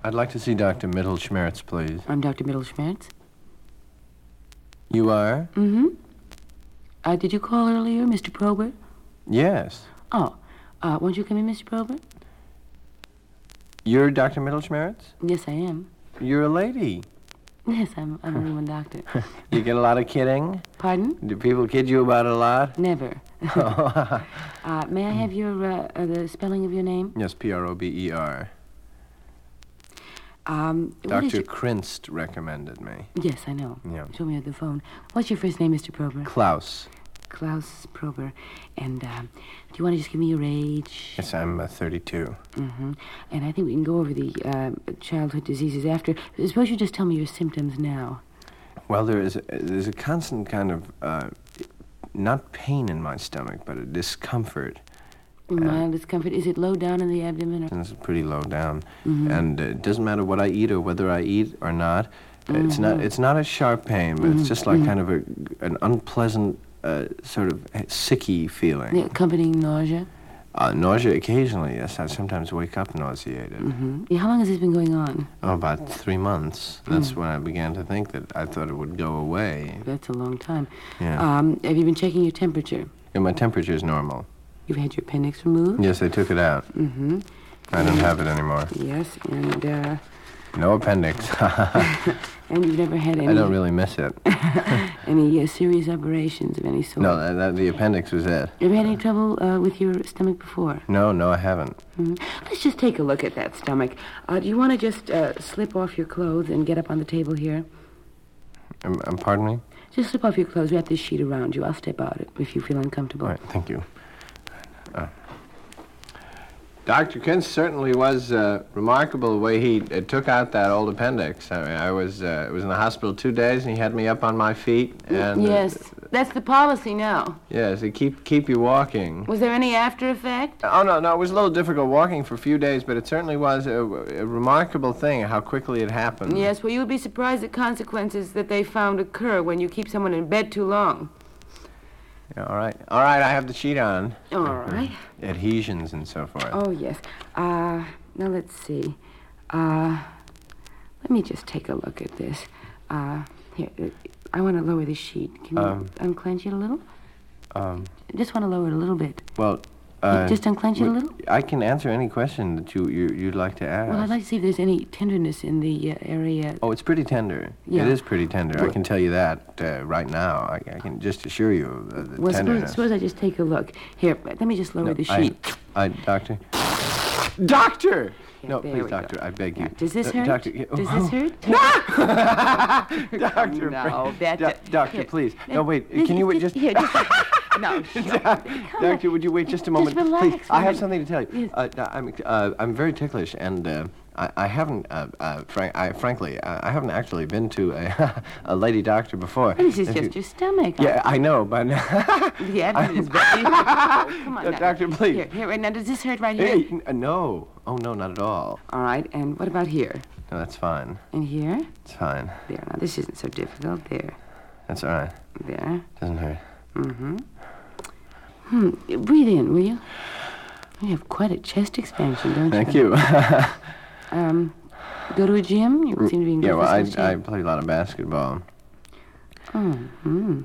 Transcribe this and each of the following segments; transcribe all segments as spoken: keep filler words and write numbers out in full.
I'd like to see Doctor Mittelschmerz, please. I'm Doctor Mittelschmerz. You are? Mm-hmm. Uh, did you call earlier, Mister Probert? Yes. Oh, uh, won't you come in, Mister Probert? You're Doctor Mittelschmerz? Yes, I am. You're a lady. Yes, I'm, I'm a woman doctor. You get a lot of kidding? Pardon? Do people kid you about it a lot? Never. uh, may I have your, uh, uh, the spelling of your name? Yes, P R O B E R. Um, Doctor your... Krinst recommended me. Yes, I know. Yeah. He told me on the phone. What's your first name, Mister Probert? Klaus. Klaus Probert. And uh, do you want to just give me your age? Yes, I'm uh, thirty-two. Mm-hmm. And I think we can go over the uh, childhood diseases after. Suppose you just tell me your symptoms now. Well, there is a, there's a constant kind of, uh, not pain in my stomach, but a discomfort. Mild discomfort. Is it low down in the abdomen? Or? It's pretty low down. Mm-hmm. And uh, it doesn't matter what I eat or whether I eat or not. Mm-hmm. It's not It's not a sharp pain, but mm-hmm. it's just like mm-hmm. kind of a, an unpleasant uh, sort of sicky feeling. The accompanying nausea? Uh, nausea occasionally, yes. I sometimes wake up nauseated. Mm-hmm. Yeah, how long has this been going on? Oh, about three months. That's Mm. when I began to think that I thought it would go away. That's a long time. Yeah. Um, have you been checking your temperature? And my temperature is normal. You've had your appendix removed? Yes, they took it out. Mm-hmm. I don't have it anymore. Yes, and, uh... No appendix. and you've never had any... I don't really miss it. any uh, serious operations of any sort? No, that, that, the appendix was it. Have you had any trouble uh, with your stomach before? No, no, I haven't. Mm-hmm. Let's just take a look at that stomach. Uh, do you want to just uh, slip off your clothes and get up on the table here? Um, um, pardon me? Just slip off your clothes, wrap this sheet around you. I'll step out it if you feel uncomfortable. All right, thank you. Uh, Doctor Kintz certainly was uh, remarkable the way he uh, took out that old appendix. I, mean, I was uh, was in the hospital two days, and he had me up on my feet. And yes, uh, that's the policy now. Yes, he keep keep you walking. Was there any after effect? Oh no, no, it was a little difficult walking for a few days, but it certainly was a, a remarkable thing how quickly it happened. Yes, well, you would be surprised at consequences that they found occur when you keep someone in bed too long. Yeah, all right, all right. I have the sheet on. All right. Adhesions and so forth. Oh, yes. Uh, now let's see. Uh, let me just take a look at this. Uh, here, uh, I want to lower the sheet. Can you Um, unclench it a little? Um, I just want to lower it a little bit. well, uh, Just unclench it a little? I can answer any question that you, you you'd like to ask. Well, I'd like to see if there's any tenderness in the uh, area. Oh, it's pretty tender. Yeah. It is pretty tender. Well- I can tell you that uh, right now. I, I can just assure you of the, the Well, suppose, tenderness. suppose I just take a look. Here, let me just lower No, the I- sheet. I, doctor. Doctor! Here, No, there please, we go. doctor. I beg you. Yeah. Does this Uh, hurt? Doctor, yeah, Does oh. this hurt? Doctor, No, that- Do- doctor, here. please. Now, No, wait. this Can you is wait just? Here, just... no. Doc- Doctor, would you wait just a moment, relax please? a I have minute. something to tell you. Yes. Uh, no, I'm uh, I'm very ticklish, and uh, I, I haven't, uh, uh, frank, I, frankly, uh, I haven't actually been to a, a lady doctor before. This is If just you- your stomach. Yeah, I know, but The abdomen is very... Come on, Uh, now. doctor, please. Here, here, right now, does this hurt right here? Hey, n- no. Oh no, not at all. All right, and what about here? No, that's fine. And here? It's fine. There, now, this isn't so difficult. There, That's all right. there. Doesn't hurt. Mm-hmm. Hmm, breathe in, will you? You have quite a chest expansion, don't Thank you? you. Um, go to a gym? You seem to be in good Yeah, well, I, physical I shape. play a lot of basketball. Oh, hmm.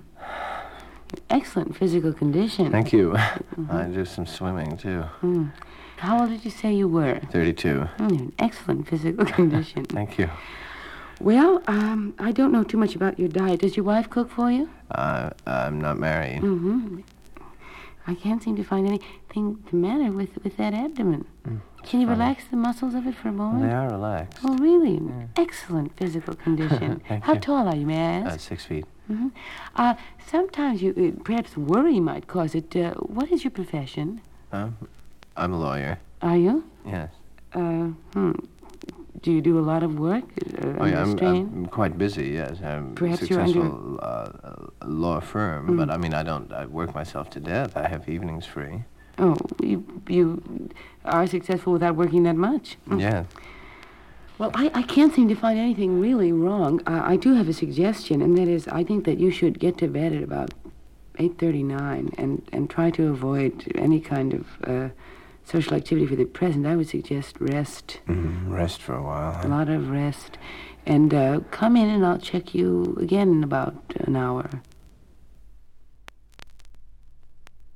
Excellent physical condition. Thank you. I do some swimming, too. Hmm. How old did you say you were? thirty-two. Hmm, you have an excellent physical condition. Thank you. Well, um, I don't know too much about your diet. Does your wife cook for you? Uh, I'm not married. Mm-hmm. I can't seem to find anything the matter with, with that abdomen. Mm, Can you fine. relax the muscles of it for a moment? They are relaxed. Oh, really? Excellent physical condition. Thank How you. tall are you, may I Uh, ask? six feet. Mm-hmm. Uh, sometimes you, uh, perhaps worry might cause it. Uh, what is your profession? Um, I'm a lawyer. Are you? Yes. Uh, hmm. Do you do a lot of work? Uh, Oh, under yeah, I'm, strain? I'm quite busy, yes. I'm Perhaps a you're under- successful uh, law firm, but I mean, I don't I work myself to death. I have evenings free. Oh, you, you are successful without working that much. Mm. Yeah. Well, I, I can't seem to find anything really wrong. Uh, I do have a suggestion, and that is I think that you should get to bed at about eight thirty-nine and, and try to avoid any kind of uh, social activity for the present, I would suggest rest. Mm, rest for a while, A huh? lot of rest. And uh, come in and I'll check you again in about an hour.